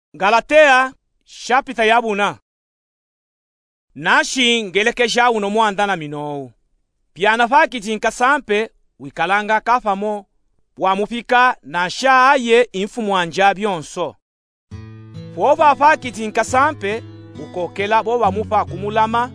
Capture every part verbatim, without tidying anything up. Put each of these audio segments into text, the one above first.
Galatea shapita yabuna nashi ngelekesha uno muandana minou piana fakiti nkasampe wikalanga kafamo wamufika na sha aye infumu anja byonso fova fakiti nkasampe ukokela bo bamufa kumulama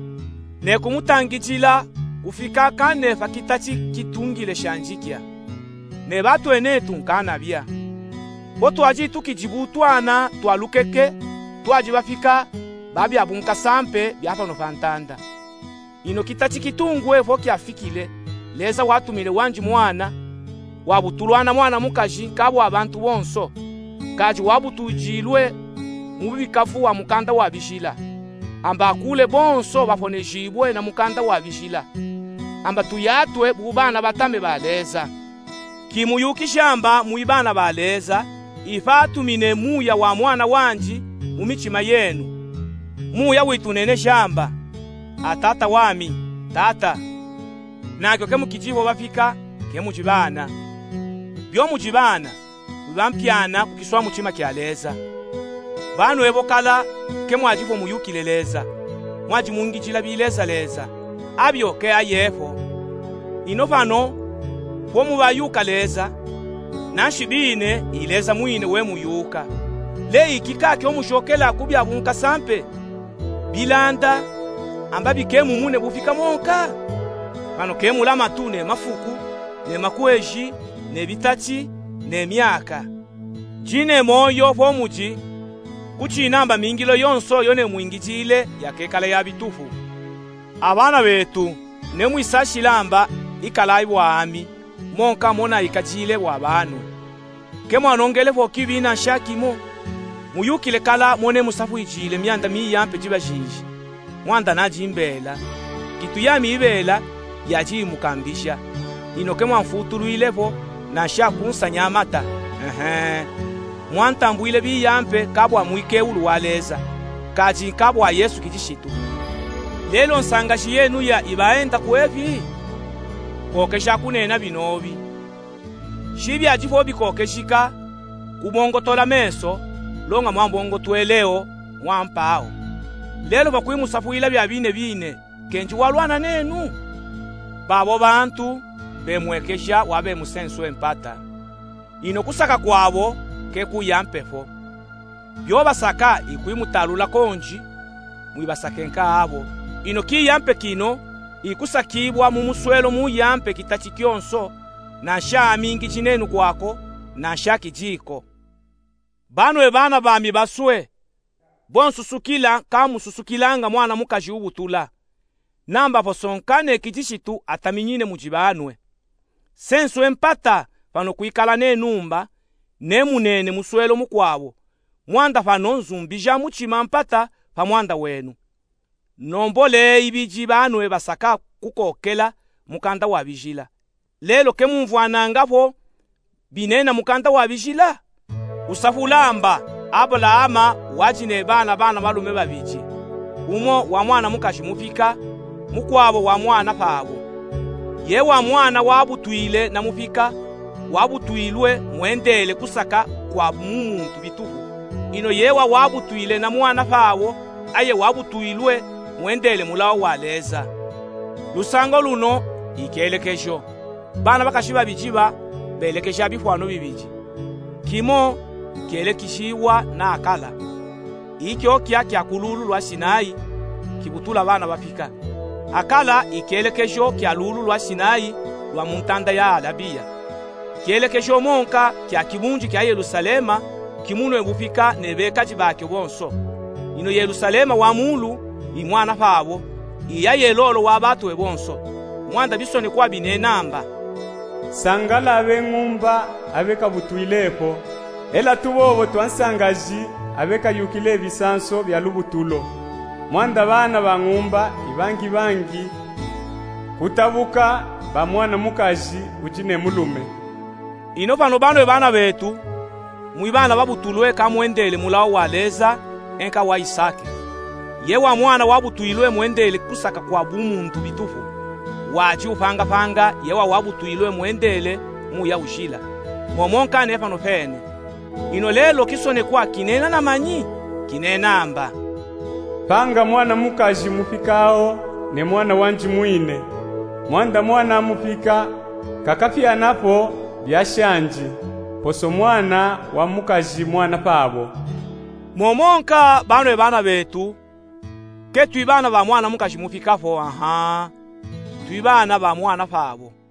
ne kumutangitila kufika kane fakitati kitungile shanjikya ne batu ene tunkana bia bo twaji tukijibutwana twalukeke twaji bafika babi abunka sampe byapa no fantanda ino kitati kitungwe fo kyafikile leza watumile wanji mwana wabutulwana mwana mukaji kabo abantu bonso kaji wabutujilwe mubikafu wa mukanda wa bishila amba kule bonso bafonejibwe na mukanda wa bishila amba tuyatwe bubana batame baleza kimuyuki shamba muibana baleza ifatumine muya wa mwana wanji mumichima yenu muya witunene shamba atata wami tata nakyo kemukijibo bafika kemujibana byo mujibana bibampyana kukiswa muchima kyaleza banu ebokala kemwajibo muyukileleza mwaji mungijila bileza leza abyo ke ayefo inofano fo mubayuka leza nashibine ileza mwine we muyuka le ikikake omushokela kubya bunka sampe bilanda amba bikemu mune bufika monka bano kemula matune mafuku ne makweji ne bitati ne myaka jine moyo fo muji kuchinamba mingilo yonso yone mwingitile yakekala ya bitufu abana betu ne mwisashilamba ikalai wami monka mona ikajile wa banu kemwanongele fo kibina shakimo muyukile kala mone musafu ijile myanda miyampe jibajiji mwanda najimbela kitu yami ibela yaji mukambisha inoke mwanfutuluile fo na shakunsa nyamata ehe mwantambuile biyampe kabwa mwike uluwaleza kaji kabwa Yesu kijishitu lelo nsangashi yenu ya ibaenda kuevi kokesha kunena binobi shibi ajifo bikokeshika kumongotola meso longa mwambongo tweleo mwampao lelo bakwimusafuila bya bine bine kenji walwana nenu babo bantu bemwekesha wabe musenso empata ino kusaka kwabo ke kuyampefo byo basaka ikwimutalula konji mwibasakenka abo ino kiyampe kino ikusakibwa mu muswelo mu yampe kitati kyonso na sha mingi chinenu kwako na sha kijiko bano ebana bami baswe bonsusukila kamususukilanga mwana mukaji ubutula namba posonkane kijishitu ataminyine mujibanwe senso empata pano kuikala ne numba ne munene muswelo mukwabo mwanda pano nzumbija muchima mpata pa mwanda wenu nombole ibiji banwe basaka kukokela mukanda wa bijila lelo kemumvwanangafo binena mukanda wa bijila usafulamba Abrahama wajine bana bana balume babiji umo wa mwana mukashi mufika mukwabo wa mwana pabo ye wa mwana wabutwile na mufika wabutwilwe mwendele kusaka kwa mumuntu bitufu ino yewa wabutwile na mwana pabo aye wabutwilwe mwendele mulao waleza lusango luno ikelekesho bana bakashiba bijiba belekesha bifwano bibiji kimo kelekishiwa na akala ikyo kya kya kululu lwa Sinai kibutula bana bafika akala ikelekesho kya lulu lwa Sinai lwa muntanda ya Arabia kelekesho monka kya kibunji kya Yerusalema kimuno ebufika nebekaji bake bonso ino Yerusalema wa mulu imwana pabo iya yelolo wa batu ebonso mwanda bisone kwa bine namba sangala abengumba abeka butwileko ela tubobo twansangaji abeka yukile bisanso bya lubutulo mwanda bana bangumba ibangi bangi kutabuka ba mwana mukaji ujine mulume ino pano bano bana betu mwibana babutulwe kamwendele mulao waleza enka wa Isaki yewa mwana wabutwilwe mwendele kusaka kwa bumuntu bitufu waji upanga panga yewa wabutwilwe mwendele muya ushila momonka nefano fene ino lelo kisonekwa kinena na manyi kinena amba panga mwana mukaji mufikao ne mwana wanji mwine mwanda mwana amufika kakafia napo byashanji poso mwana wa mukaji mwana pabo momonka bano bana betu ke twibana ba mwana mukaji mufikafo aha twibana ba mwana pabo